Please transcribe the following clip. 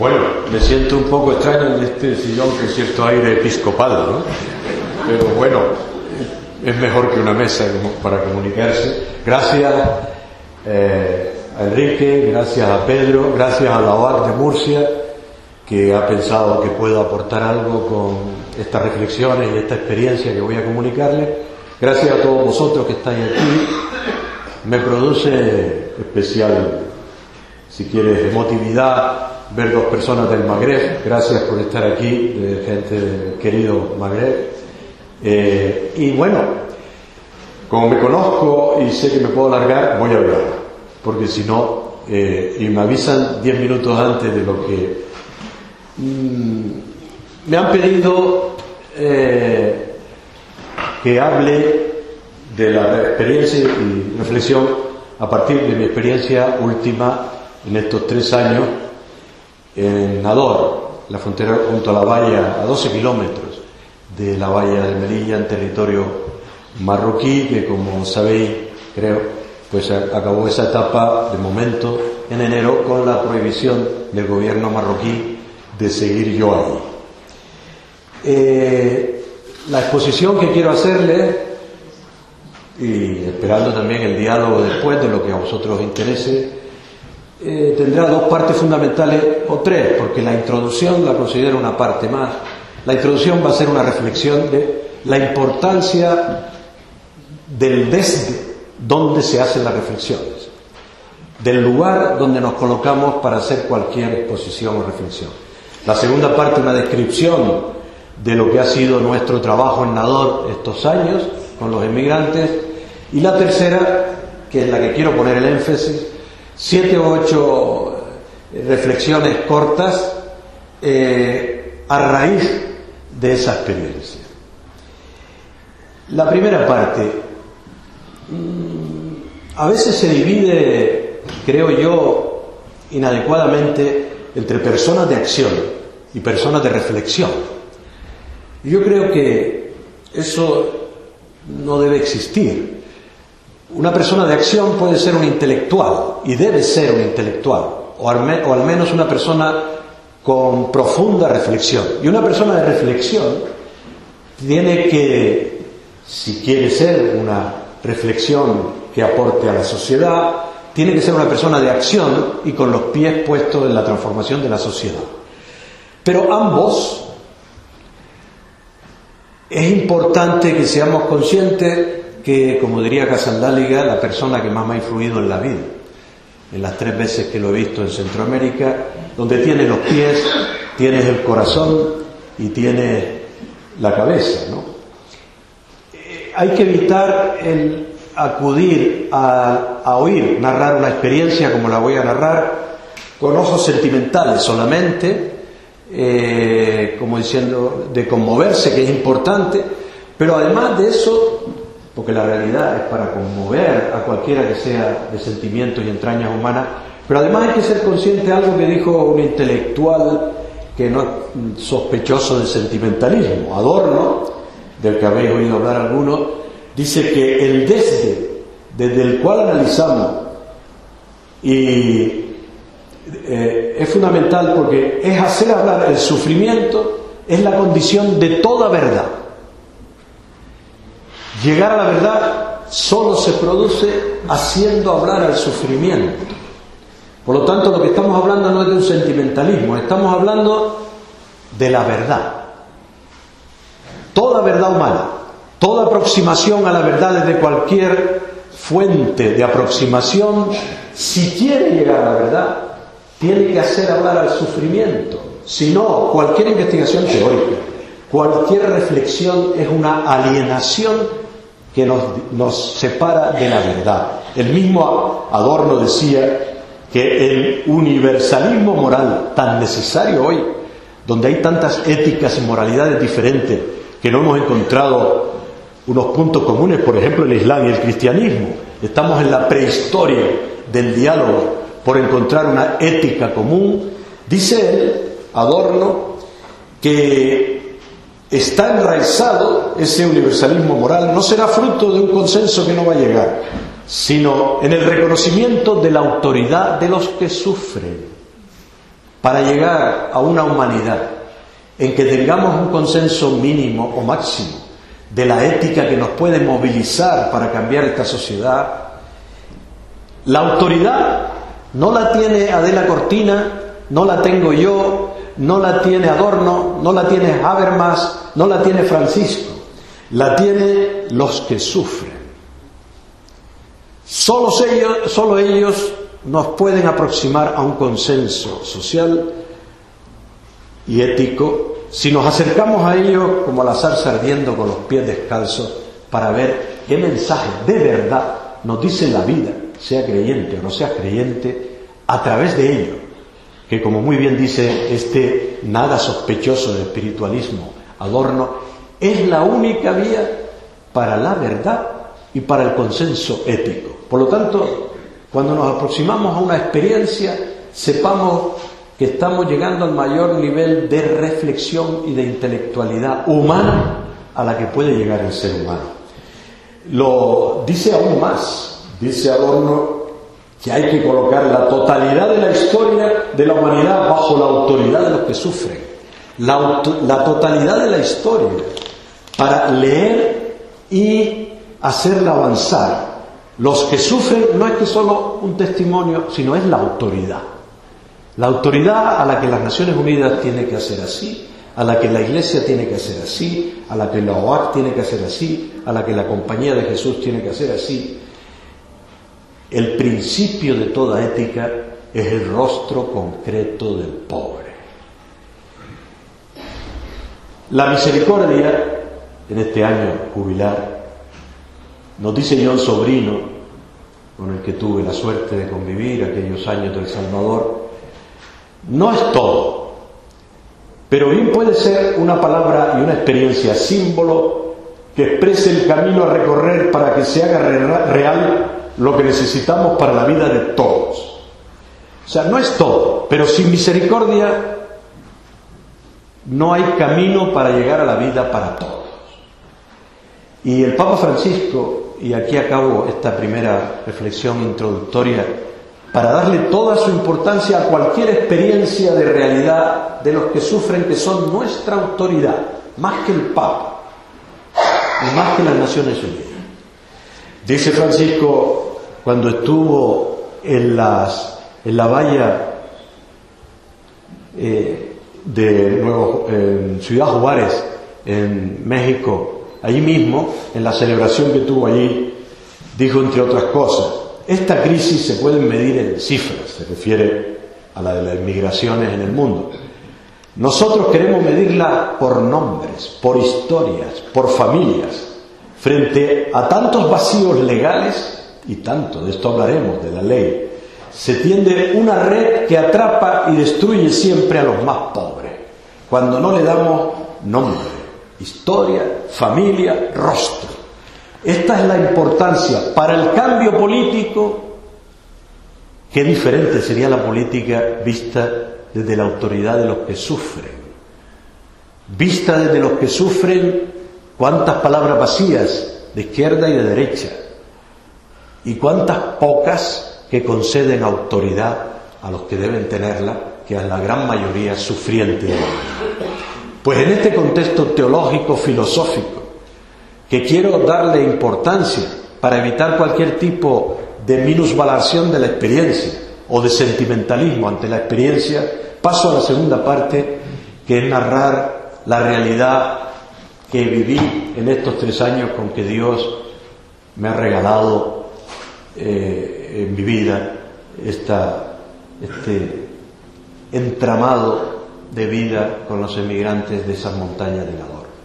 Bueno, me siento un poco extraño en este sillón con cierto aire episcopal, ¿no? Pero bueno, es mejor que una mesa para comunicarse. Gracias a Enrique, gracias a Pedro, gracias a la OAC de Murcia, que ha pensado que puedo aportar algo con estas reflexiones y esta experiencia que voy a comunicarles. Gracias a todos vosotros que estáis aquí. Me produce especial, si quieres, emotividad ver dos personas del Magreb. Gracias por estar aquí, gente del querido Magreb. Y bueno, como me conozco y sé que me puedo alargar, voy a hablar, porque si no, y me avisan 10 minutos antes de lo que me han pedido que hable de la experiencia y reflexión a partir de mi experiencia última en estos 3 años en Nador, la frontera junto a la valla, a 12 kilómetros de la valla de Melilla, en territorio marroquí, que como sabéis, creo, pues acabó esa etapa de momento en enero con la prohibición del gobierno marroquí de seguir yo ahí. La exposición que quiero hacerle, y esperando también el diálogo después de lo que a vosotros os interese, tendrá 2 partes fundamentales, o 3, porque la introducción la considero una parte más. La introducción va a ser una reflexión de la importancia del desde donde se hacen las reflexiones, del lugar donde nos colocamos para hacer cualquier exposición o reflexión. La segunda parte, una descripción de lo que ha sido nuestro trabajo en Nador estos años con los emigrantes, y la tercera, que es la que quiero poner el énfasis, 7 o 8 reflexiones cortas a raíz de esa experiencia. La primera parte, a veces se divide, creo yo, inadecuadamente entre personas de acción y personas de reflexión. Yo creo que eso no debe existir. Una persona de acción puede ser un intelectual, y debe ser un intelectual, o al menos una persona con profunda reflexión. Y una persona de reflexión tiene que, si quiere ser una reflexión que aporte a la sociedad, tiene que ser una persona de acción y con los pies puestos en la transformación de la sociedad. Pero ambos, es importante que seamos conscientes que, como diría Casandáliga, la persona que más me ha influido en la vida, en las 3 veces que lo he visto en Centroamérica, donde tienes los pies, tienes el corazón y tienes la cabeza, ¿no? Hay que evitar el acudir a oír narrar una experiencia como la voy a narrar con ojos sentimentales solamente, como diciendo, de conmoverse, que es importante, pero además de eso, porque la realidad es para conmover a cualquiera que sea de sentimientos y entrañas humanas, pero además hay que ser consciente de algo que dijo un intelectual que no es sospechoso de sentimentalismo, Adorno, del que habéis oído hablar algunos, dice que el desde el cual analizamos y es fundamental, porque es hacer hablar el sufrimiento, es la condición de toda verdad. Llegar a la verdad solo se produce haciendo hablar al sufrimiento. Por lo tanto, lo que estamos hablando no es de un sentimentalismo, estamos hablando de la verdad. Toda verdad humana, toda aproximación a la verdad desde cualquier fuente de aproximación, si quiere llegar a la verdad, tiene que hacer hablar al sufrimiento. Si no, cualquier investigación teórica, cualquier reflexión es una alienación que nos separa de la verdad. El mismo Adorno decía que el universalismo moral tan necesario hoy, donde hay tantas éticas y moralidades diferentes, que no hemos encontrado unos puntos comunes, por ejemplo el Islam y el cristianismo, estamos en la prehistoria del diálogo por encontrar una ética común. Dice él, Adorno, que está enraizado ese universalismo moral, no será fruto de un consenso que no va a llegar, sino en el reconocimiento de la autoridad de los que sufren. para llegar a una humanidad en que tengamos un consenso mínimo o máximo de la ética que nos puede movilizar para cambiar esta sociedad, la autoridad no la tiene Adela Cortina, no la tengo yo, no la tiene Adorno, no la tiene Habermas, no la tiene Francisco, la tienen los que sufren. Solo ellos nos pueden aproximar a un consenso social y ético si nos acercamos a ellos como a la zarza ardiendo con los pies descalzos para ver qué mensaje de verdad nos dice la vida, sea creyente o no sea creyente, a través de ello, que como muy bien dice este nada sospechoso de espiritualismo Adorno, es la única vía para la verdad y para el consenso ético. Por lo tanto, cuando nos aproximamos a una experiencia, sepamos que estamos llegando al mayor nivel de reflexión y de intelectualidad humana a la que puede llegar el ser humano. Lo dice aún más, dice Adorno, que hay que colocar la totalidad de la historia de la humanidad bajo la autoridad de los que sufren. La totalidad de la historia para leer y hacerla avanzar. Los que sufren no es que solo un testimonio, sino es la autoridad. La autoridad a la que las Naciones Unidas tiene que hacer así, a la que la Iglesia tiene que hacer así, a la que la OAC tiene que hacer así, a la que la Compañía de Jesús tiene que hacer así. El principio de toda ética es el rostro concreto del pobre. La misericordia, en este año jubilar, nos dice John Sobrino, con el que tuve la suerte de convivir aquellos años del Salvador, no es todo, pero bien puede ser una palabra y una experiencia símbolo que exprese el camino a recorrer para que se haga real lo que necesitamos para la vida de todos. O sea, no es todo, pero sin misericordia no hay camino para llegar a la vida para todos. Y el Papa Francisco, y aquí acabo esta primera reflexión introductoria, para darle toda su importancia a cualquier experiencia de realidad de los que sufren, que son nuestra autoridad, más que el Papa y más que las Naciones Unidas. Dice Francisco, cuando estuvo en la valla en Ciudad Juárez, en México, allí mismo, en la celebración que tuvo allí, dijo entre otras cosas: esta crisis se puede medir en cifras, se refiere a la de las migraciones en el mundo. Nosotros queremos medirla por nombres, por historias, por familias, frente a tantos vacíos legales, y tanto, de esto hablaremos, de la ley, se tiende una red que atrapa y destruye siempre a los más pobres, cuando no le damos nombre, historia, familia, rostro. Esta es la importancia para el cambio político. Qué diferente sería la política vista desde la autoridad de los que sufren. Vista desde los que sufren, cuántas palabras vacías de izquierda y de derecha, y cuántas pocas que conceden autoridad a los que deben tenerla, que es la gran mayoría sufriente de la vida. Pues en este contexto teológico, filosófico, que quiero darle importancia para evitar cualquier tipo de minusvalación de la experiencia o de sentimentalismo ante la experiencia, paso a la segunda parte, que es narrar la realidad que viví en estos 3 años con que Dios me ha regalado en mi vida este entramado de vida con los emigrantes de esas montañas de la